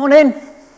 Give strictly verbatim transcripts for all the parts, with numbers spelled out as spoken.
Morning.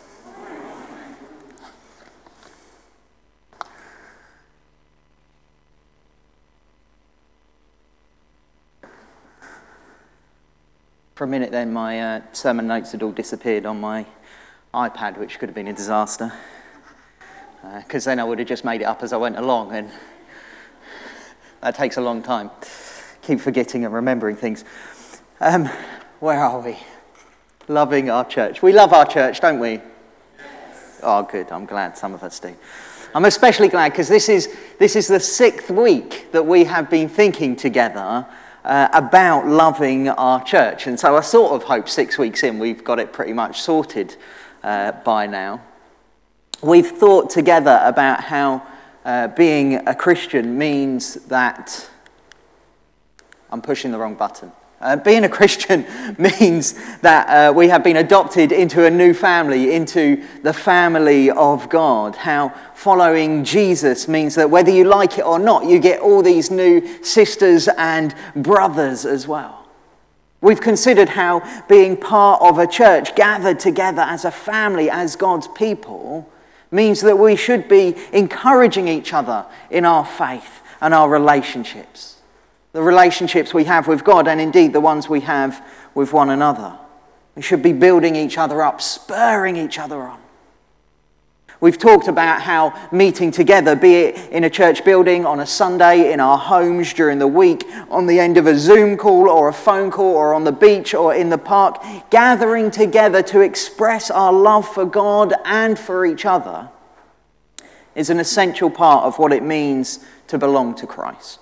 For a minute then, my uh, sermon notes had all disappeared on my iPad, which could have been a disaster. Because uh, then I would have just made it up as I went along, and that takes a long time. Keep forgetting and remembering things. Um, where are we? Loving our church. We love our church, don't we? Yes. Oh, good. I'm glad some of us do. I'm especially glad because this is this is the sixth week that we have been thinking together uh, about loving our church. And so I sort of hope six weeks in we've got it pretty much sorted uh, by now. We've thought together about how uh, being a Christian means that... I'm pushing the wrong button. Uh, being a Christian means that uh, we have been adopted into a new family, into the family of God. How following Jesus means that whether you like it or not, you get all these new sisters and brothers as well. We've considered how being part of a church, gathered together as a family, as God's people, means that we should be encouraging each other in our faith and our relationships. The relationships we have with God and indeed the ones we have with one another. We should be building each other up, spurring each other on. We've talked about how meeting together, be it in a church building, on a Sunday, in our homes during the week, on the end of a Zoom call or a phone call or on the beach or in the park, gathering together to express our love for God and for each other is an essential part of what it means to belong to Christ.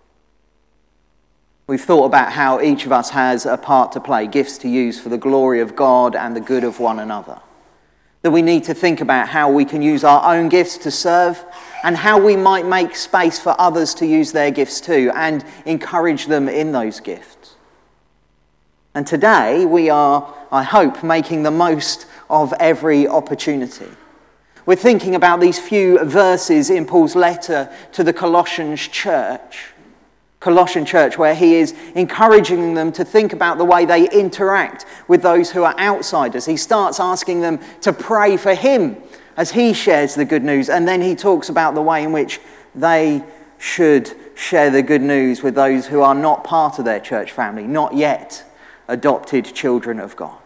We've thought about how each of us has a part to play, gifts to use for the glory of God and the good of one another. That we need to think about how we can use our own gifts to serve and how we might make space for others to use their gifts too and encourage them in those gifts. And today we are, I hope, making the most of every opportunity. We're thinking about these few verses in Paul's letter to the Colossians church. Colossian church, where he is encouraging them to think about the way they interact with those who are outsiders. He starts asking them to pray for him as he shares the good news, and then he talks about the way in which they should share the good news with those who are not part of their church family, not yet adopted children of God.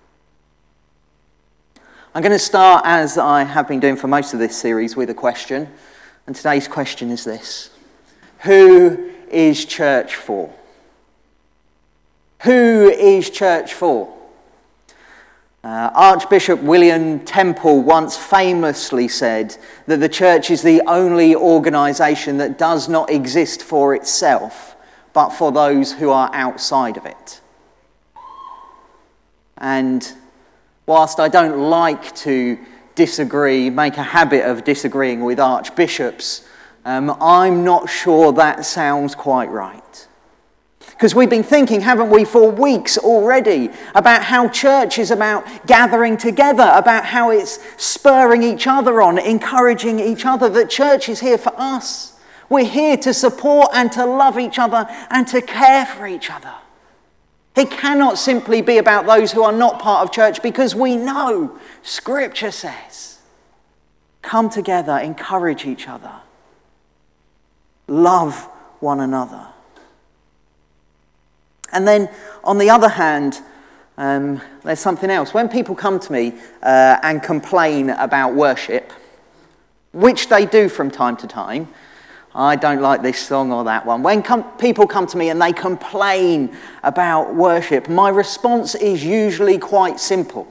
I'm going to start, as I have been doing for most of this series, with a question, and today's question is this: Who is church for? Who is church for? Uh, Archbishop William Temple once famously said that the church is the only organisation that does not exist for itself, but for those who are outside of it. And whilst I don't like to disagree, make a habit of disagreeing with archbishops, Um, I'm not sure that sounds quite right. Because we've been thinking, haven't we, for weeks already, about how church is about gathering together, about how it's spurring each other on, encouraging each other, that church is here for us. We're here to support and to love each other and to care for each other. It cannot simply be about those who are not part of church, because we know Scripture says, come together, encourage each other. Love one another. And then, on the other hand, um, there's something else. When people come to me uh, and complain about worship, which they do from time to time, I don't like this song or that one. When com- people come to me and they complain about worship, my response is usually quite simple.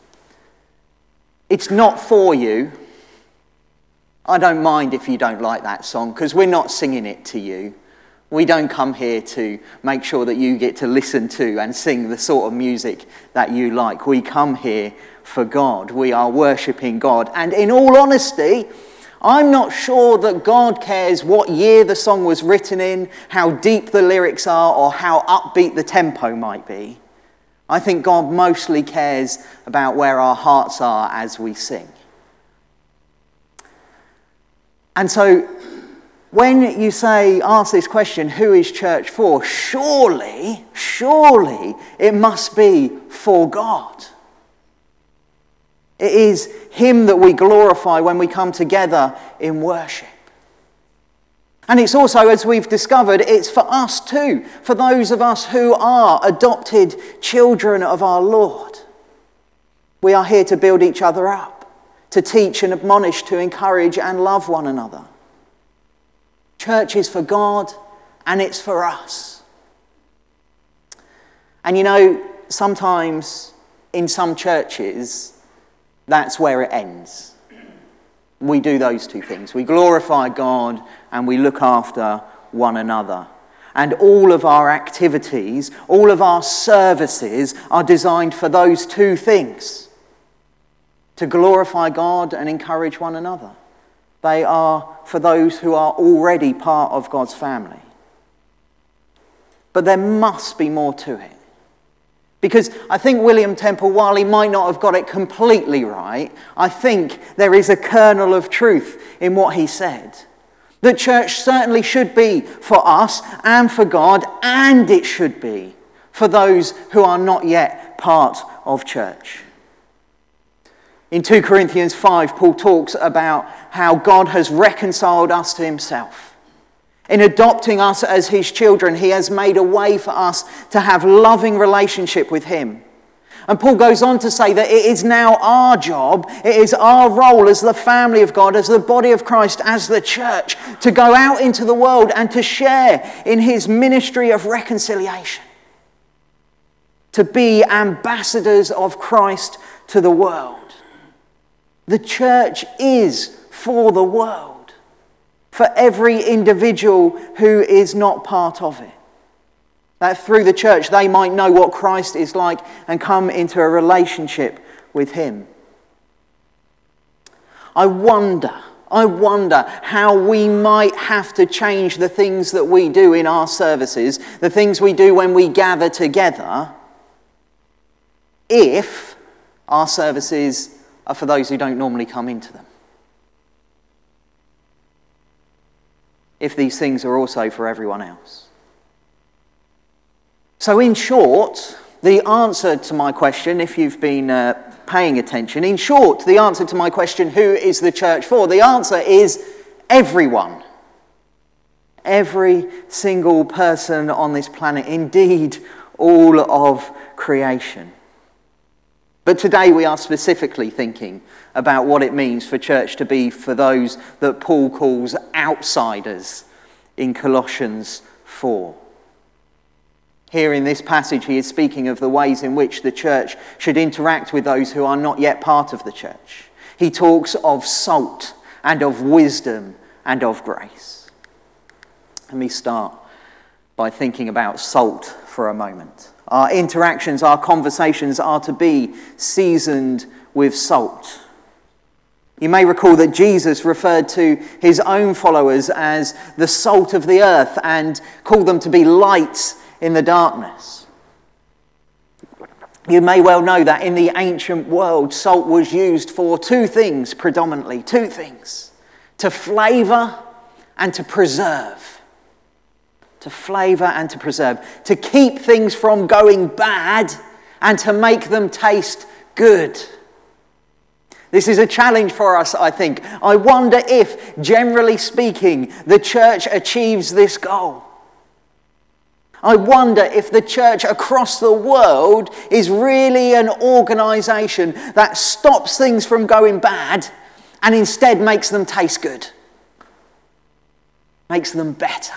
It's not for you. I don't mind if you don't like that song, because we're not singing it to you. We don't come here to make sure that you get to listen to and sing the sort of music that you like. We come here for God. We are worshipping God. And in all honesty, I'm not sure that God cares what year the song was written in, how deep the lyrics are, or how upbeat the tempo might be. I think God mostly cares about where our hearts are as we sing. And so, when you say, ask this question, who is church for? Surely, surely it must be for God. It is him that we glorify when we come together in worship. And it's also, as we've discovered, it's for us too, for those of us who are adopted children of our Lord. We are here to build each other up, to teach and admonish, to encourage and love one another. Church is for God and it's for us. And you know, sometimes in some churches, that's where it ends. We do those two things. We glorify God and we look after one another. And all of our activities, all of our services are designed for those two things. To glorify God and encourage one another. They are for those who are already part of God's family. But there must be more to it. Because I think William Temple, while he might not have got it completely right, I think there is a kernel of truth in what he said. The church certainly should be for us and for God, and it should be for those who are not yet part of church. In two Corinthians five, Paul talks about how God has reconciled us to himself. In adopting us as his children, he has made a way for us to have loving relationship with him. And Paul goes on to say that it is now our job, it is our role as the family of God, as the body of Christ, as the church, to go out into the world and to share in his ministry of reconciliation. To be ambassadors of Christ to the world. The church is for the world. For every individual who is not part of it. That through the church they might know what Christ is like and come into a relationship with him. I wonder, I wonder how we might have to change the things that we do in our services, the things we do when we gather together, if our services are for those who don't normally come into them. If these things are also for everyone else. So in short, the answer to my question, if you've been uh, paying attention, in short, the answer to my question, who is the church for? The answer is everyone. Every single person on this planet, indeed all of creation. But today we are specifically thinking about what it means for church to be for those that Paul calls outsiders in Colossians four. Here in this passage he is speaking of the ways in which the church should interact with those who are not yet part of the church. He talks of salt and of wisdom and of grace. Let me start by thinking about salt for a moment. Our interactions, our conversations are to be seasoned with salt. You may recall that Jesus referred to his own followers as the salt of the earth and called them to be lights in the darkness. You may well know that in the ancient world, salt was used for two things predominantly, two things: to flavour and to preserve. To flavour and to preserve. To keep things from going bad and to make them taste good. This is a challenge for us, I think. I wonder if, generally speaking, the church achieves this goal. I wonder if the church across the world is really an organisation that stops things from going bad and instead makes them taste good. Makes them better.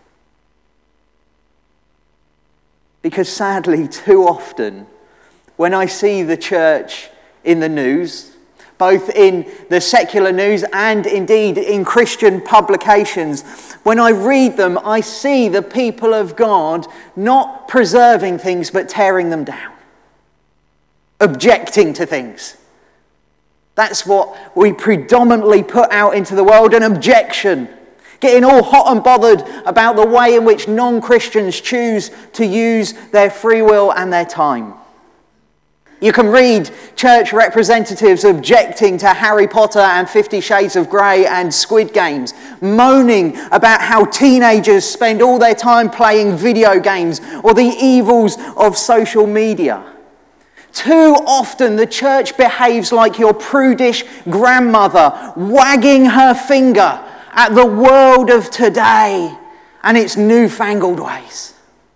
Because sadly, too often, when I see the church in the news, both in the secular news and indeed in Christian publications, when I read them, I see the people of God not preserving things but tearing them down. Objecting to things. That's what we predominantly put out into the world, an objection. Getting all hot and bothered about the way in which non-Christians choose to use their free will and their time. You can read church representatives objecting to Harry Potter and Fifty Shades of Grey and Squid Games, moaning about how teenagers spend all their time playing video games or the evils of social media. Too often the church behaves like your prudish grandmother, wagging her finger at the world of today and its newfangled ways.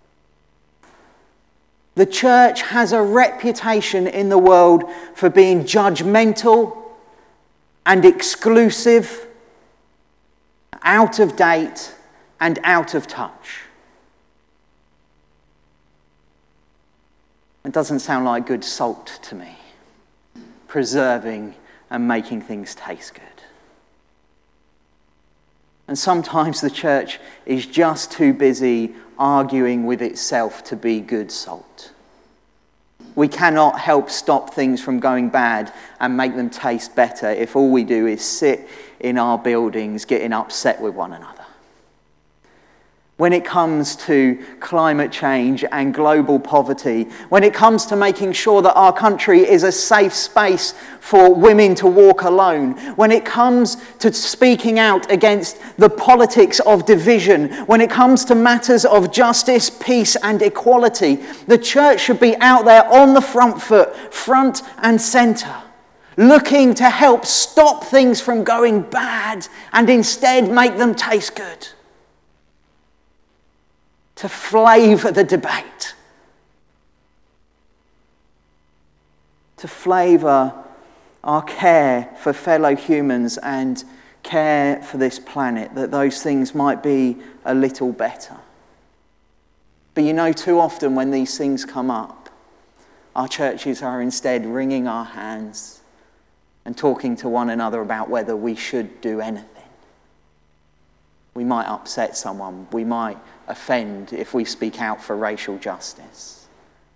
The church has a reputation in the world for being judgmental and exclusive, out of date and out of touch. It doesn't sound like good salt to me, preserving and making things taste good. And sometimes the church is just too busy arguing with itself to be good salt. We cannot help stop things from going bad and make them taste better if all we do is sit in our buildings getting upset with one another. When it comes to climate change and global poverty, when it comes to making sure that our country is a safe space for women to walk alone, when it comes to speaking out against the politics of division, when it comes to matters of justice, peace and equality, the church should be out there on the front foot, front and centre, looking to help stop things from going bad and instead make them taste good. To flavour the debate, to flavour our care for fellow humans and care for this planet, that those things might be a little better. But you know, too often when these things come up, our churches are instead wringing our hands and talking to one another about whether we should do anything. We might upset someone, we might offend if we speak out for racial justice.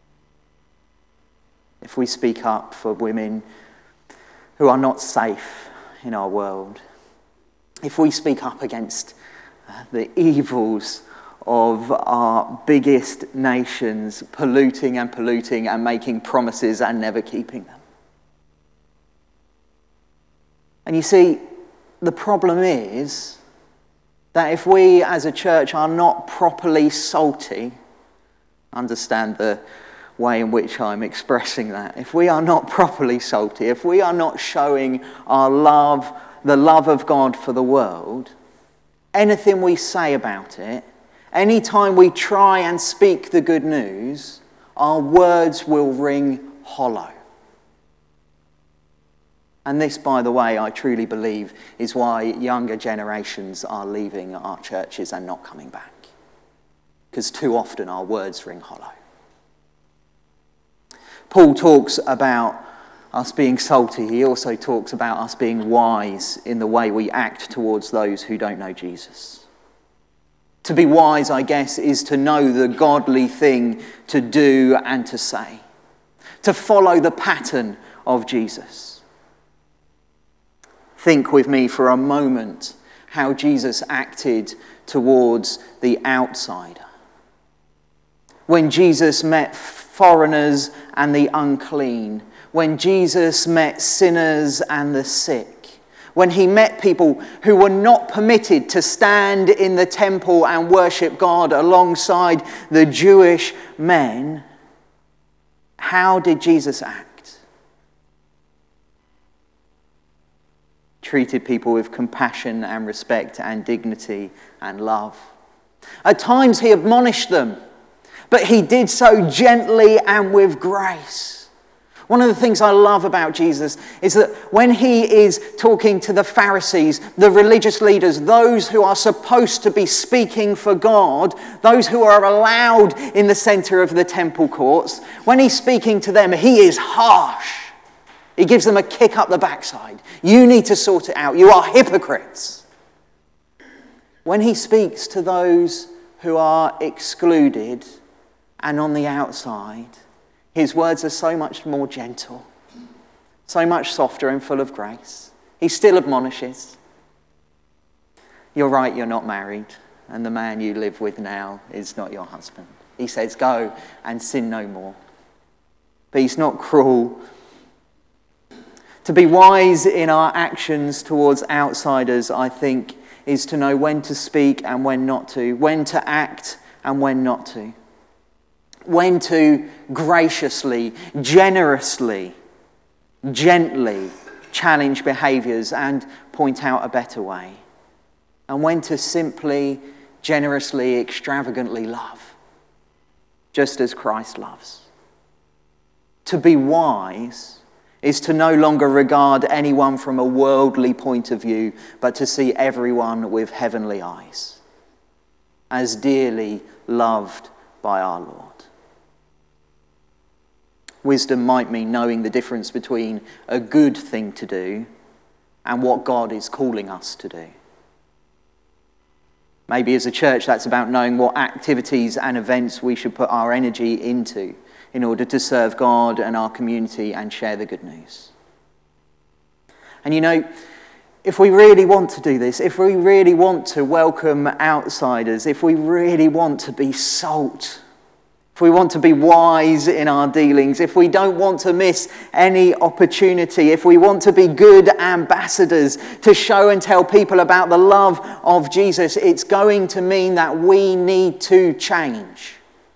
If we speak up for women who are not safe in our world. If we speak up against uh, the evils of our biggest nations polluting and polluting and making promises and never keeping them. And you see, the problem is that if we as a church are not properly salty, understand the way in which I'm expressing that, if we are not properly salty, if we are not showing our love, the love of God for the world, anything we say about it, any time we try and speak the good news, our words will ring hollow. And this, by the way, I truly believe is why younger generations are leaving our churches and not coming back. Because too often our words ring hollow. Paul talks about us being salty. He also talks about us being wise in the way we act towards those who don't know Jesus. To be wise, I guess, is to know the godly thing to do and to say. To follow the pattern of Jesus. Think with me for a moment how Jesus acted towards the outsider. When Jesus met foreigners and the unclean, when Jesus met sinners and the sick, when he met people who were not permitted to stand in the temple and worship God alongside the Jewish men, how did Jesus act? Treated people with compassion and respect and dignity and love. At times he admonished them, but he did so gently and with grace. One of the things I love about Jesus is that when he is talking to the Pharisees, the religious leaders, those who are supposed to be speaking for God, those who are allowed in the centre of the temple courts, when he's speaking to them, he is harsh. He gives them a kick up the backside. You need to sort it out. You are hypocrites. When he speaks to those who are excluded and on the outside, his words are so much more gentle, so much softer and full of grace. He still admonishes. You're right, you're not married, and the man you live with now is not your husband. He says, go and sin no more. But he's not cruel. To be wise in our actions towards outsiders, I think, is to know when to speak and when not to, when to act and when not to. when to graciously, generously, gently challenge behaviours and point out a better way, and when to simply, generously, extravagantly love, just as Christ loves. To be wise is to no longer regard anyone from a worldly point of view, but to see everyone with heavenly eyes, as dearly loved by our Lord. Wisdom might mean knowing the difference between a good thing to do and what God is calling us to do. Maybe as a church that's about knowing what activities and events we should put our energy into in order to serve God and our community and share the good news. And you know, if we really want to do this, if we really want to welcome outsiders, if we really want to be salt, if we want to be wise in our dealings, if we don't want to miss any opportunity, if we want to be good ambassadors to show and tell people about the love of Jesus, it's going to mean that we need to change.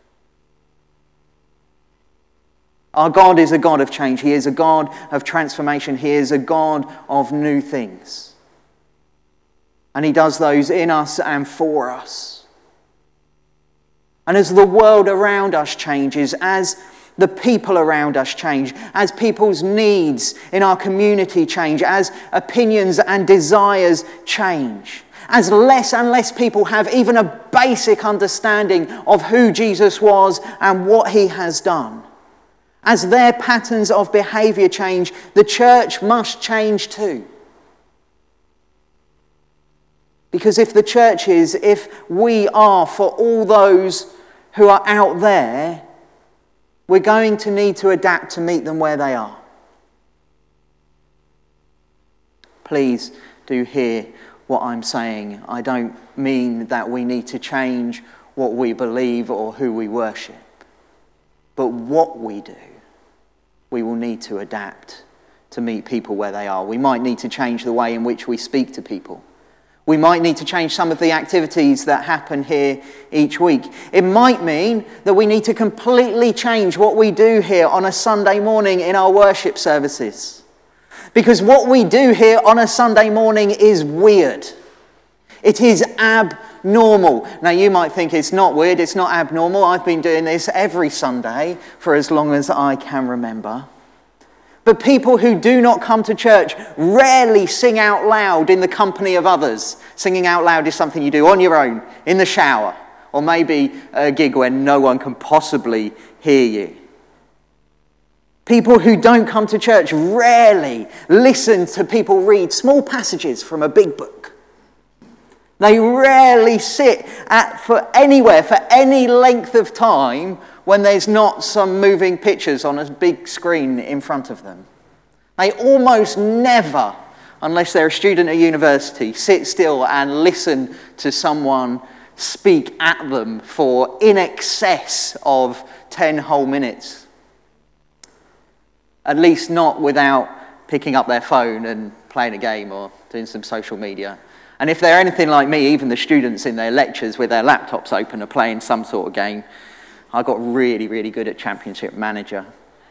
Our God is a God of change. He is a God of transformation. He is a God of new things. And he does those in us and for us. And as the world around us changes, as the people around us change, as people's needs in our community change, as opinions and desires change, as less and less people have even a basic understanding of who Jesus was and what he has done, as their patterns of behaviour change, the church must change too. Because if the church is, if we are for all those who are out there, we're going to need to adapt to meet them where they are. Please do hear what I'm saying. I don't mean that we need to change what we believe or who we worship. But what we do, we will need to adapt to meet people where they are. We might need to change the way in which we speak to people. We might need to change some of the activities that happen here each week. It might mean that we need to completely change what we do here on a Sunday morning in our worship services. Because what we do here on a Sunday morning is weird. It is abnormal. Now you might think it's not weird, it's not abnormal. I've been doing this every Sunday for as long as I can remember. But people who do not come to church rarely sing out loud in the company of others. Singing out loud is something you do on your own, in the shower, or maybe a gig where no one can possibly hear you. People who don't come to church rarely listen to people read small passages from a big book. They rarely sit at for anywhere for any length of time when there's not some moving pictures on a big screen in front of them. They almost never, unless they're a student at university, sit still and listen to someone speak at them for in excess of ten whole minutes. At least not without picking up their phone and playing a game or doing some social media. And if they're anything like me, even the students in their lectures with their laptops open are playing some sort of game. I got really, really good at Championship Manager.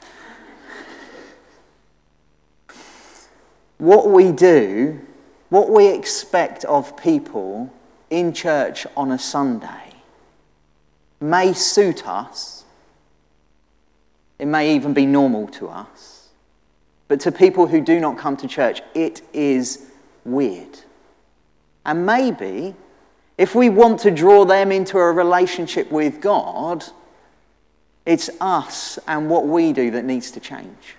What we do, what we expect of people in church on a Sunday may suit us. It may even be normal to us. But to people who do not come to church, it is weird. And maybe, if we want to draw them into a relationship with God, it's us and what we do that needs to change.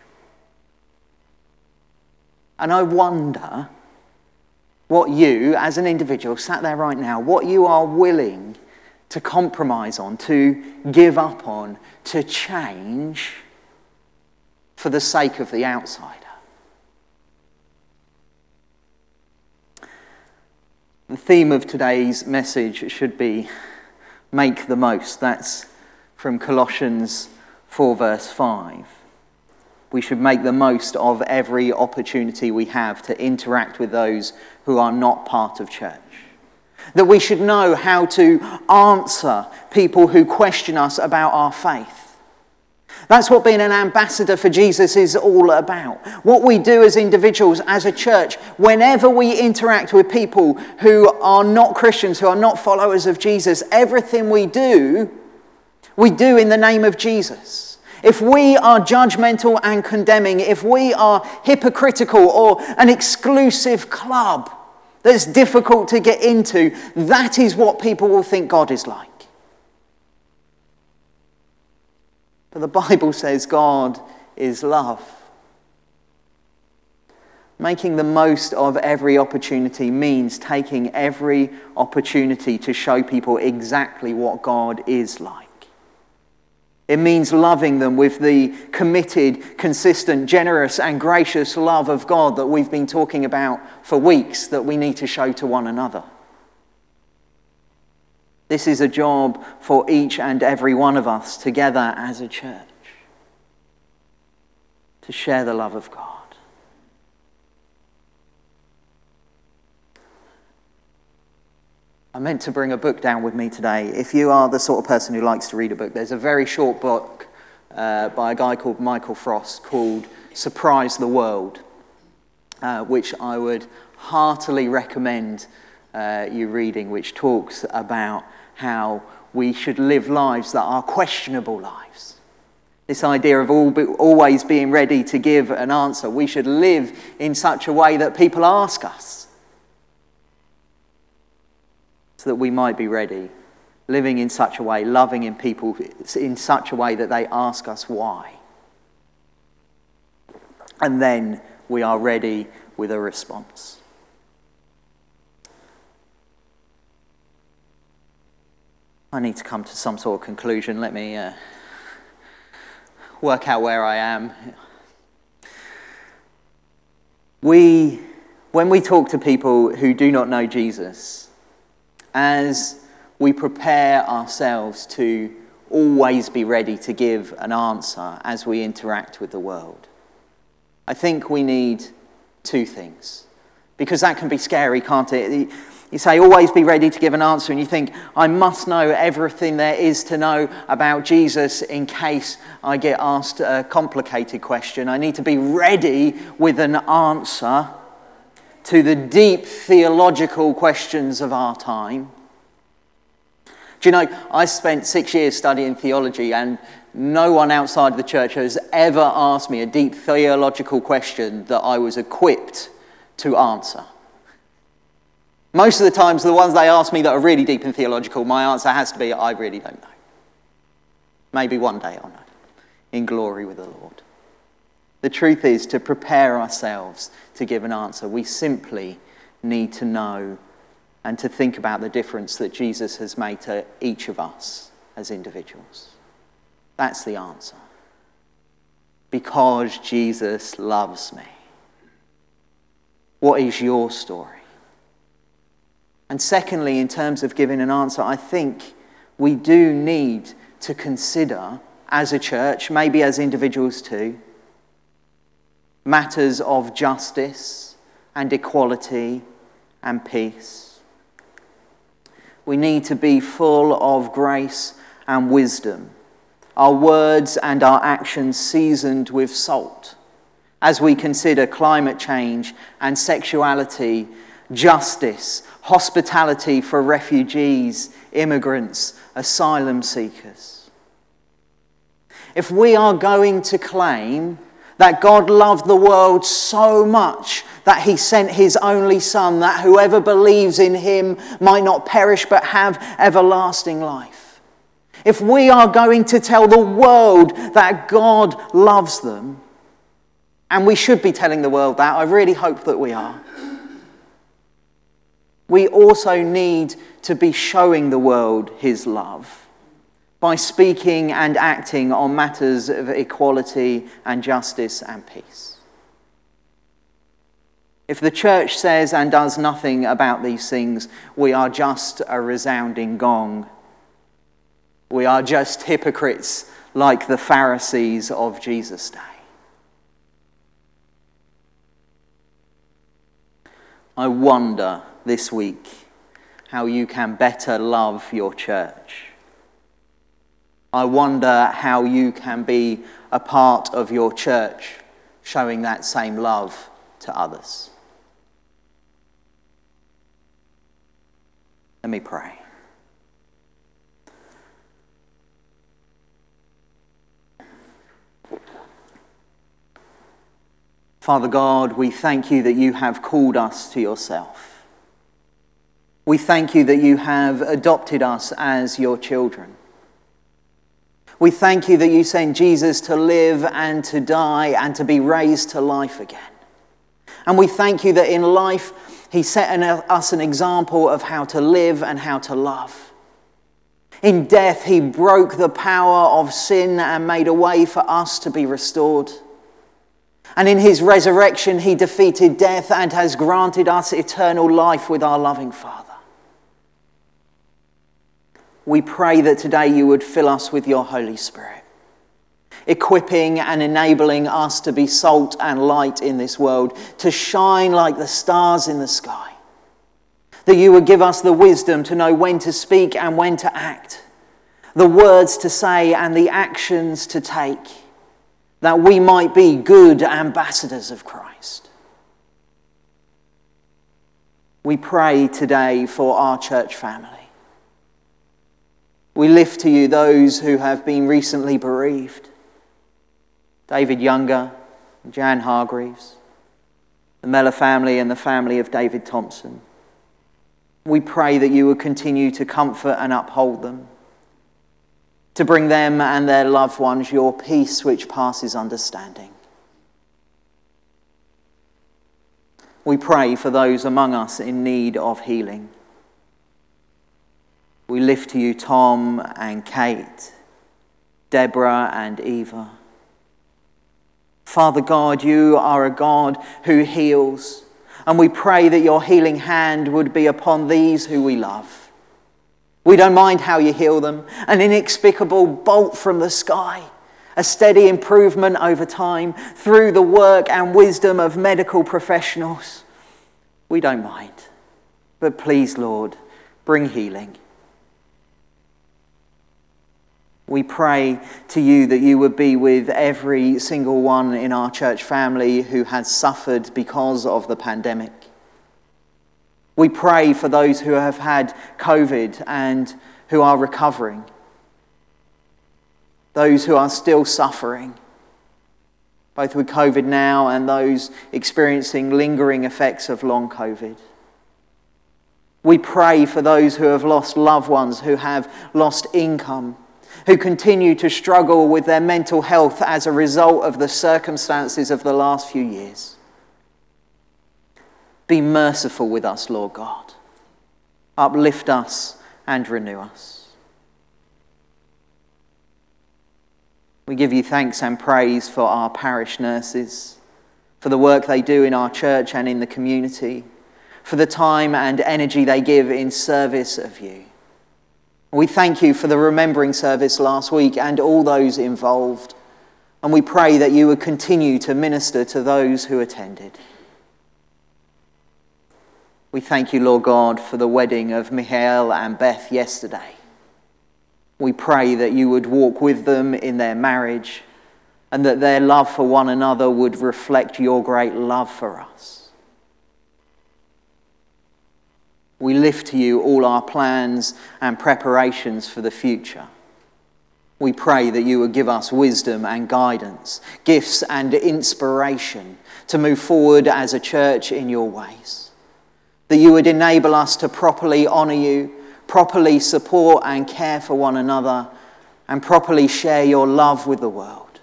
And I wonder what you, as an individual, sat there right now, what you are willing to compromise on, to give up on, to change for the sake of the outsider. The theme of today's message should be make the most. That's from Colossians four verse five. We should make the most of every opportunity we have to interact with those who are not part of church. that we should know how to answer people who question us about our faith. That's what being an ambassador for Jesus is all about. What we do as individuals, as a church, whenever we interact with people who are not Christians, who are not followers of Jesus, everything we do, we do in the name of Jesus. If we are judgmental and condemning, if we are hypocritical or an exclusive club that's difficult to get into, that is what people will think God is like. But the Bible says God is love. Making the most of every opportunity means taking every opportunity to show people exactly what God is like. It means loving them with the committed, consistent, generous and gracious love of God that we've been talking about for weeks that we need to show to one another. This is a job for each and every one of us together as a church, to share the love of God. I meant to bring a book down with me today. If you are the sort of person who likes to read a book, there's a very short book uh, by a guy called Michael Frost called Surprise the World, uh, which I would heartily recommend uh, you reading, which talks about how we should live lives that are questionable lives. This idea of all be, always being ready to give an answer. We should live in such a way that people ask us, so that we might be ready, living in such a way, loving in people in such a way that they ask us why. And then we are ready with a response. I need to come to some sort of conclusion. Let me uh, work out where I am. We, when we talk to people who do not know Jesus, as we prepare ourselves to always be ready to give an answer as we interact with the world, I think we need two things. Because that can be scary, can't it? You say, always be ready to give an answer, and you think, I must know everything there is to know about Jesus in case I get asked a complicated question. I need to be ready with an answer to the deep theological questions of our time. Do you know, I spent six years studying theology, and no one outside the church has ever asked me a deep theological question that I was equipped to answer. Most of the times, the ones they ask me that are really deep and theological, my answer has to be, I really don't know. Maybe one day I'll know, in glory with the Lord. The truth is, to prepare ourselves to give an answer, we simply need to know and to think about the difference that Jesus has made to each of us as individuals. That's the answer. Because Jesus loves me. What is your story? And secondly, in terms of giving an answer, I think we do need to consider, as a church, maybe as individuals too, matters of justice and equality and peace. We need to be full of grace and wisdom, our words and our actions seasoned with salt, as we consider climate change and sexuality, justice, hospitality for refugees, immigrants, asylum seekers. If we are going to claim that God loved the world so much that he sent his only Son, that whoever believes in him might not perish but have everlasting life. If we are going to tell the world that God loves them, and we should be telling the world that, I really hope that we are, we also need to be showing the world his love by speaking and acting on matters of equality and justice and peace. If the church says and does nothing about these things, we are just a resounding gong. We are just hypocrites like the Pharisees of Jesus' day. I wonder this week how you can better love your church. I wonder how you can be a part of your church showing that same love to others. Let me pray. Father God, we thank you that you have called us to yourself. We thank you that you have adopted us as your children. We thank you that you sent Jesus to live and to die and to be raised to life again. And we thank you that in life he set us an example of how to live and how to love. In death he broke the power of sin and made a way for us to be restored. And in his resurrection he defeated death and has granted us eternal life with our loving Father. We pray that today you would fill us with your Holy Spirit, equipping and enabling us to be salt and light in this world, to shine like the stars in the sky. That you would give us the wisdom to know when to speak and when to act, the words to say and the actions to take, that we might be good ambassadors of Christ. We pray today for our church family. We lift to you those who have been recently bereaved. David Younger, Jan Hargreaves, the Mellor family and the family of David Thompson. We pray that you would continue to comfort and uphold them, to bring them and their loved ones your peace which passes understanding. We pray for those among us in need of healing. We lift to you Tom and Kate, Deborah and Eva. Father God, you are a God who heals, and we pray that your healing hand would be upon these who we love. We don't mind how you heal them, an inexplicable bolt from the sky, a steady improvement over time through the work and wisdom of medical professionals. We don't mind, but please, Lord, bring healing. We pray to you that you would be with every single one in our church family who has suffered because of the pandemic. We pray for those who have had COVID and who are recovering, those who are still suffering, both with COVID now and those experiencing lingering effects of long COVID. We pray for those who have lost loved ones, who have lost income, who continue to struggle with their mental health as a result of the circumstances of the last few years. Be merciful with us, Lord God. Uplift us and renew us. We give you thanks and praise for our parish nurses, for the work they do in our church and in the community, for the time and energy they give in service of you. We thank you for the remembering service last week and all those involved. And we pray that you would continue to minister to those who attended. We thank you, Lord God, for the wedding of Michael and Beth yesterday. We pray that you would walk with them in their marriage and that their love for one another would reflect your great love for us. We lift to you all our plans and preparations for the future. We pray that you would give us wisdom and guidance, gifts and inspiration to move forward as a church in your ways. That you would enable us to properly honour you, properly support and care for one another, and properly share your love with the world.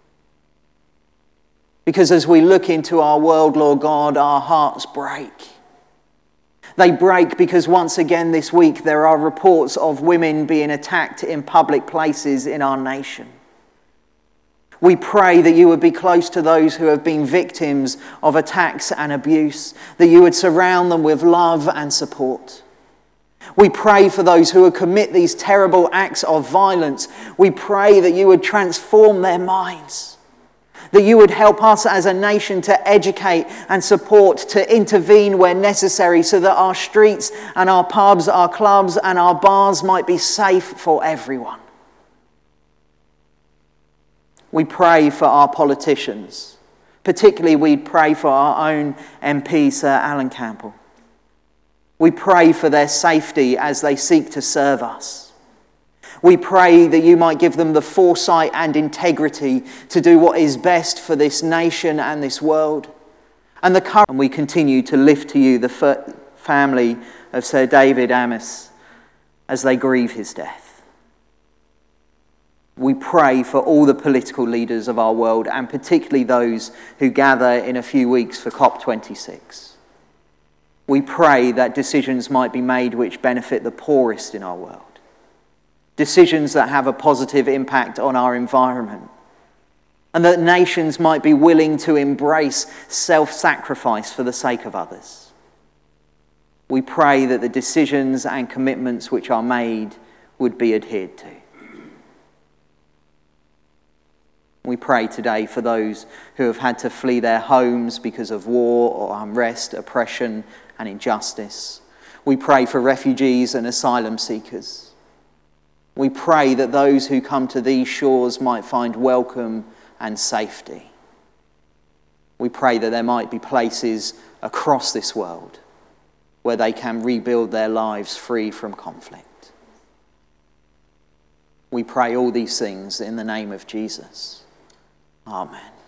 Because as we look into our world, Lord God, our hearts break. They break because once again this week there are reports of women being attacked in public places in our nation. We pray that you would be close to those who have been victims of attacks and abuse, that you would surround them with love and support. We pray for those who would commit these terrible acts of violence. We pray that you would transform their minds, That you would help us as a nation to educate and support, to intervene where necessary so that our streets and our pubs, our clubs and our bars might be safe for everyone. We pray for our politicians. Particularly, we pray for our own M P, Sir Alan Campbell. We pray for their safety as they seek to serve us. We pray that you might give them the foresight and integrity to do what is best for this nation and this world. And the courage. And we continue to lift to you the family of Sir David Amess as they grieve his death. We pray for all the political leaders of our world, and particularly those who gather in a few weeks for COP twenty-six. We pray that decisions might be made which benefit the poorest in our world. Decisions that have a positive impact on our environment. And that nations might be willing to embrace self-sacrifice for the sake of others. We pray that the decisions and commitments which are made would be adhered to. We pray today for those who have had to flee their homes because of war or unrest, oppression and injustice. We pray for refugees and asylum seekers. We pray that those who come to these shores might find welcome and safety. We pray that there might be places across this world where they can rebuild their lives free from conflict. We pray all these things in the name of Jesus. Amen.